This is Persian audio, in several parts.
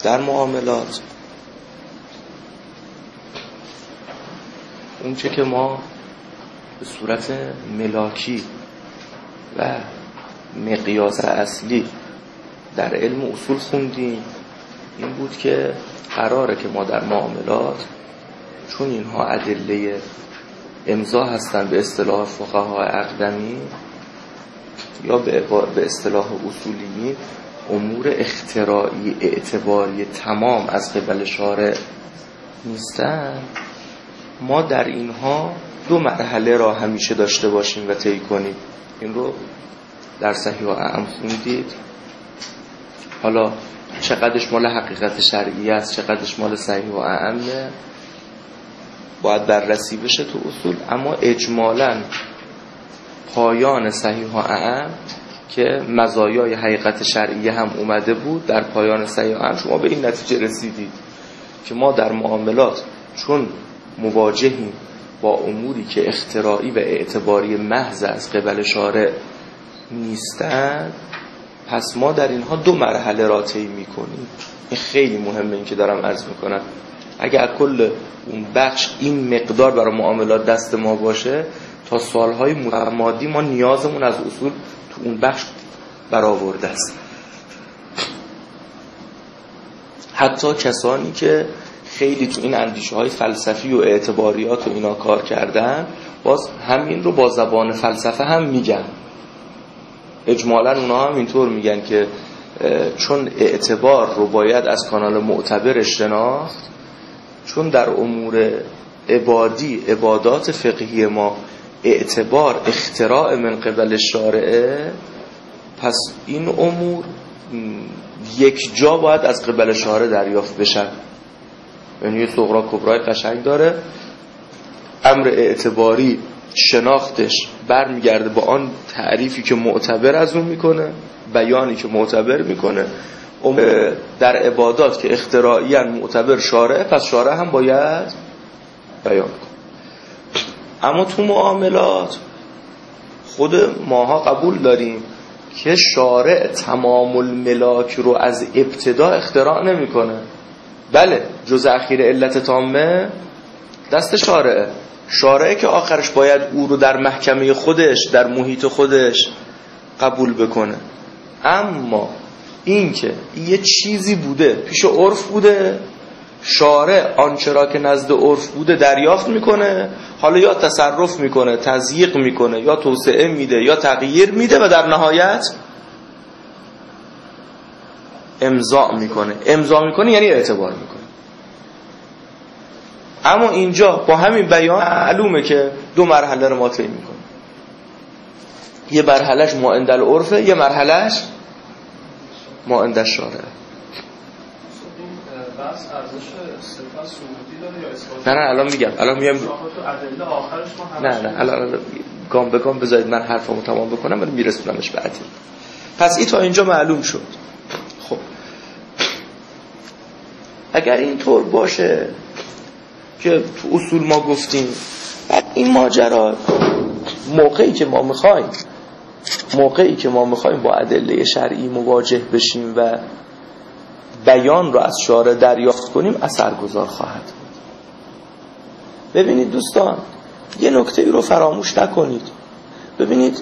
در معاملات اونچه که ما به صورت ملاکی و مقیاس اصلی در علم اصول خوندیم این بود که قراره که ما در معاملات، چون اینها ادله امضا هستن به اصطلاح فقهای اقدمی یا به اصطلاح اصولیین، امور اختراعی اعتباری تمام از قبل شارع نیستن، ما در اینها دو مرحله را همیشه داشته باشیم و طی کنیم. این رو در صحیح و اعم خوندید. حالا چقدرش مال حقیقت شرعی است، چقدرش مال صحیح و اعمه، باید بررسی بشه تو اصول. اما اجمالاً پایان صحیح و اعم که مزایای حقیقت شرعی هم اومده بود، در پایان صحیح و اعم شما به این نتیجه رسیدید که ما در معاملات چون مواجهیم با اموری که اختراعی و اعتباری محض از قبل شارع نیستند، پس ما در اینها دو مرحله را طی می‌کنیم. این خیلی مهمه، این که دارم عرض می‌کنم. اگر کل اون بخش این مقدار برای معاملات دست ما باشه، تا سالهای مادی ما نیازمون از اصول تو اون بخش برآورده است. حتی کسانی که خیلی تو این اندیشه‌های فلسفی و اعتباریات و اینا کار کردن، باز همین رو با زبان فلسفه هم میگن. اجمالاً اونا هم اینطور میگن که چون اعتبار رو باید از کانال معتبرش شناخت، چون در امور عبادات فقهی ما اعتبار اختراع من قبل شارعه، پس این امور یک جا باید از قبل شارع دریافت بشن. یعنی یه صغرا کبرای قشنگ داره. امر اعتباری شناختش برمیگرده با آن تعریفی که معتبر از اون میکنه، بیانی که معتبر میکنه. در عبادات که اختراعی معتبر شارع، پس شارع هم باید بیان کنه. اما تو معاملات خود ماها قبول داریم که شارع تمام الملاک رو از ابتدا اختراع نمیکنه. بله، جز اخیر علت تامه دست شارعه. شارعه که آخرش باید او رو در محکمه خودش، در محیط خودش قبول بکنه. اما این که یه چیزی بوده، پیش عرف بوده، شارع آنچه را که نزد عرف بوده دریافت میکنه، حالا یا تصرف میکنه، تضییق میکنه، یا توسعه میده، یا تغییر میده و در نهایت امضا میکنه. امضا میکنه یعنی اعتبار میکنه. اما اینجا با همین بیان معلومه که دو مرحله رو ما طی میکنیم. یه مرحلهش ما عند العرفه، یه مرحلهش ما عند الشارع. بس ارزش صفات ثبوتی داره یا اثباتی؟ نه الان میگم تو ادله آخرش ما نه الان گام به گام بذارید من حرفمو تمام بکنم ولی میرسونمش به ادله. پس این تا اینجا معلوم شد. خب اگر این طور باشه که تو اصول ما گفتیم، بعد این ماجرا موقعی که ما میخوایم با ادله شرعی مواجه بشیم و بیان رو از شارع دریافت کنیم، اثرگذار خواهد بود. ببینید دوستان، یه نکته رو فراموش نکنید. ببینید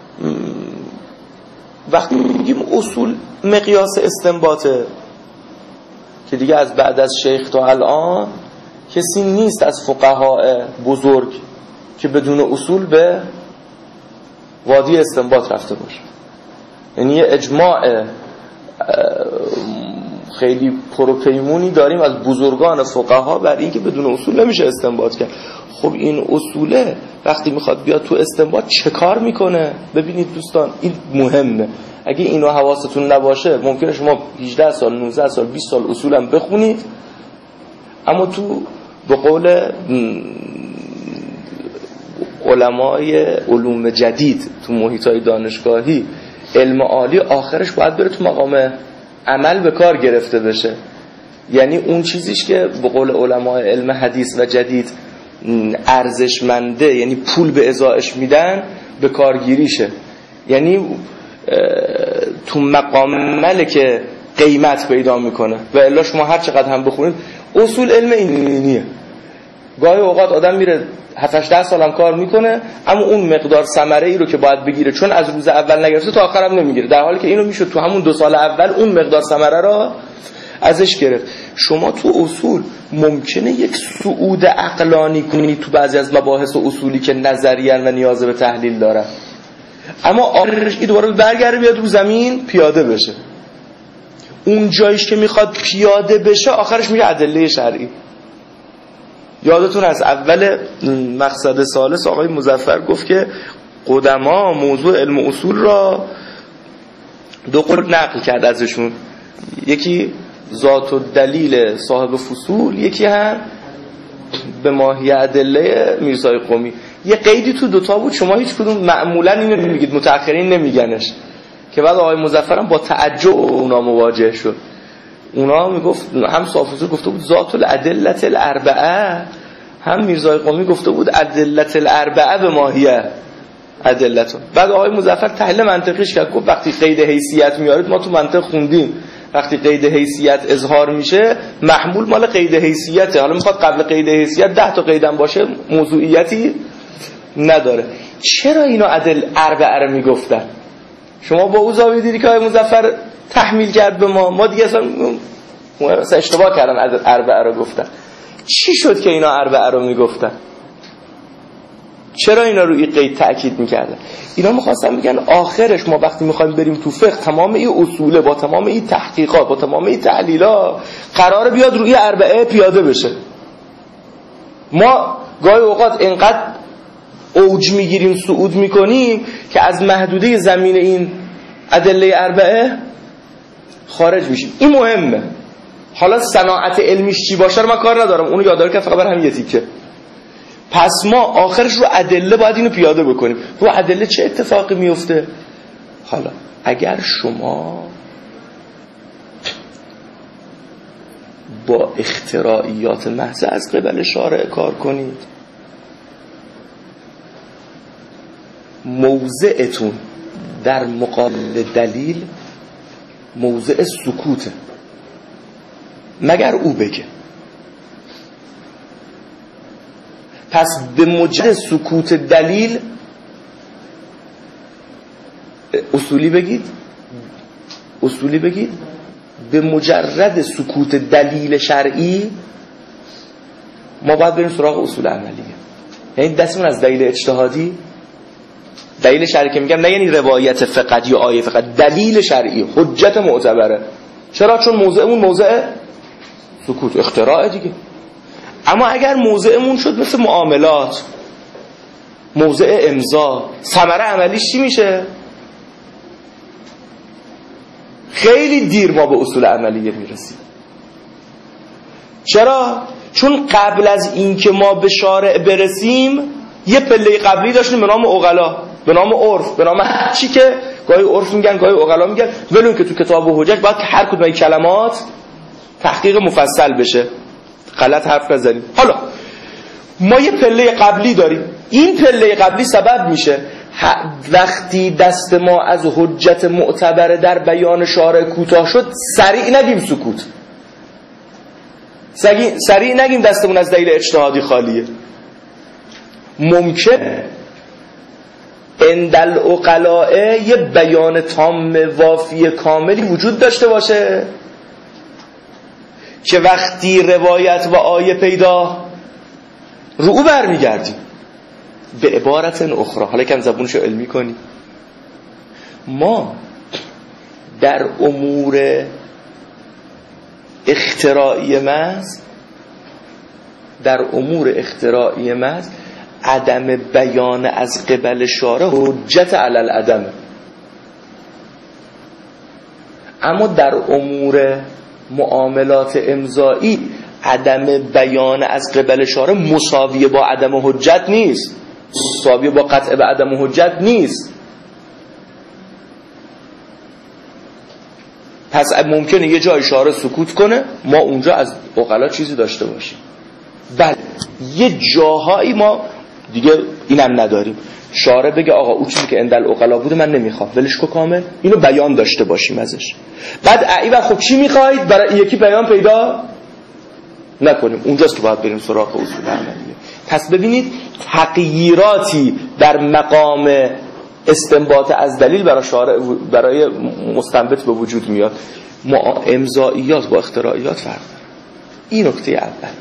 وقتی میگیم اصول مقیاس استنباطه، که دیگه از بعد از شیخ تا الان کسی نیست از فقهای بزرگ که بدون اصول به وادی استنباط رفته باشه. یعنی یه اجماع خیلی پروپیمونی داریم از بزرگان فقها بر این که بدون اصول نمیشه استنباط کرد. خب این اصوله وقتی میخواد بیاد تو استنباط چه کار میکنه؟ ببینید دوستان، این مهمه. اگه اینو حواستون نباشه ممکنه شما 18 سال 19 سال 20 سال اصولم بخونید، اما تو به قول علمای علوم جدید تو محیطای دانشگاهی، علم عالی آخرش باید بره تو مقام عمل به کار گرفته بشه. یعنی اون چیزیش که به قول علمای علم حدیث و جدید ارزشمنده، یعنی پول به ازایش میدن، به کارگیریشه. یعنی تو مقام عمله که قیمت پیدا میکنه و الا شما هر چقدر هم بخونید اصول علم اینیه. گاهی اوقات آدم میره 7-8 سال هم کار میکنه اما اون مقدار ثمره ای رو که باید بگیره چون از روز اول نگرفته تا آخر هم نمیگیره، در حالی که اینو میشد تو همون 2 سال اول اون مقدار ثمره را ازش گرفت. شما تو اصول ممکنه یک صعود عقلانی کنی تو بعضی از مباحث و اصولی که نظریه و نیاز به تحلیل داره، اما آخرش این دوباره برگرده بیاد رو زمین پیاده بشه. اون جایش که میخواد پیاده بشه آخرش میگه ادله شرعی. یادتون از اول مقصد ثالث آقای مظفر گفت که قدما موضوع علم اصول را 2 قول نقل کرد ازشون، یکی ذات و دلیل صاحب فصول، یکی هم به ماهی ادله میرزای قمی. یه قیدی تو 2 بود، شما هیچ کدوم معمولا اینو نمیگید، متأخرین نمیگنش، که بعد آقای مظفر هم با تعجب اونا مواجه شد. اونا میگفت هم صاحب فصول گفته بود ذات الادله الاربعه، هم میرزای قمی گفته بود ادله الاربعه به ماهیه ادلتون. بعد آقای مظفر تحلیل منطقیش کرد، گفت وقتی قید حیثیت میارید ما تو منطق خوندیم وقتی قید حیثیت اظهار میشه محمول مال قید حیثیته، حالا میخواد قبل قید حیثیت 10 تا قیدم باشه موضوعیتی نداره. چرا اینا عدل اربعه رو میگفتن؟ شما با او زاویه دیدی که آقای مظفر تحمیل کرد به ما دیگه اصلا اشتباه کردن عدل اربعه رو گفتن. چی شد که اینا اربعه رو میگفتن؟ چرا اینا رو این قید تأکید میکردن؟ اینا میخواستن بگن آخرش ما وقتی میخوایم بریم تو فقه تمام این اصوله با تمام این تحقیقات با تمام این تحلیلات قراره بیاد روی اربعه پیاده بشه. ما گاهی اوقات اینقدر اوج میگیریم صعود میکنیم که از محدوده زمین این ادله اربعه خارج میشیم. این مهمه. حالا صناعت علمیش چی باشه رو من کار ندارم، اونو یاددار که فقط همین یه تیکه. پس ما آخرش رو ادله باید اینو پیاده بکنیم. رو ادله چه اتفاقی میفته؟ حالا اگر شما با اختراعیات محض از قبل شارع کار کنید، موضعتون در مقابل دلیل موضع سکوته مگر او بگه. پس به مجرد سکوت دلیل اصولی بگید به مجرد سکوت دلیل شرعی ما باید بریم سراغ اصول عملیه. یعنی دستمون از دلیل اجتهادی، دلیل شرعی که میگم نه یعنی روایت فقط یا آیه فقط، دلیل شرعی حجت معتبره. چرا؟ چون موضعمون موضع سکوت، اختراع دیگه. اما اگر موضعمون شد مثل معاملات، موضع امضا، ثمره عملیش چی میشه؟ خیلی دیر ما به اصول عملیه میرسیم. چرا؟ چون قبل از این که ما به شارع برسیم یه پله قبلی داشتیم به نام عقلا، به نام عرف، به نام هر چی که گاهی عرف میگن گاهی عقلا میگن، ولو که تو کتاب و حجج باید که هر کدوم این کلمات تحقیق مفصل بشه، غلط حرف نزنیم. حالا ما یه پله قبلی داریم، این پله قبلی سبب میشه وقتی دست ما از حجت معتبر در بیان شارع کوتاه شد سریع نگیم سکوت، سریع نگیم دستمون از دلیل اجتهادی خالیه. ممکنه اندل عقلاء یه بیان تام وافی کاملی وجود داشته باشه که وقتی روایت و آیه پیدا رو او برمیگردیم. به عبارت اخرى، حالا کم زبونشو علمی کنی، ما در امور اختراعی محض عدم بیان از قبل شارع حجت علی العدم، اما در امور معاملات امضایی عدم بیان از قبل شارع مساویه با عدم حجت نیست، مساویه با قطع به عدم حجت نیست. پس ممکنه یه جای شارع سکوت کنه ما اونجا از عقلا چیزی داشته باشیم. بله یه جاهایی ما دیگه اینم نداریم. شارع بگه آقا اون چیزی که اندل عقلا بوده من نمیخوام، ولش کو کامل، اینو بیان داشته باشیم ازش. بعد ایوه خب چی میخواید؟ برای یکی بیان پیدا نکنیم، اونجاست که باید بریم سراغ اصول عملیه. پس ببینید تغییراتی در مقام استنباط از دلیل برای شارع برای مستنبط به وجود میاد. امضائیات با اختراعیات فرق داره. این نکته اول.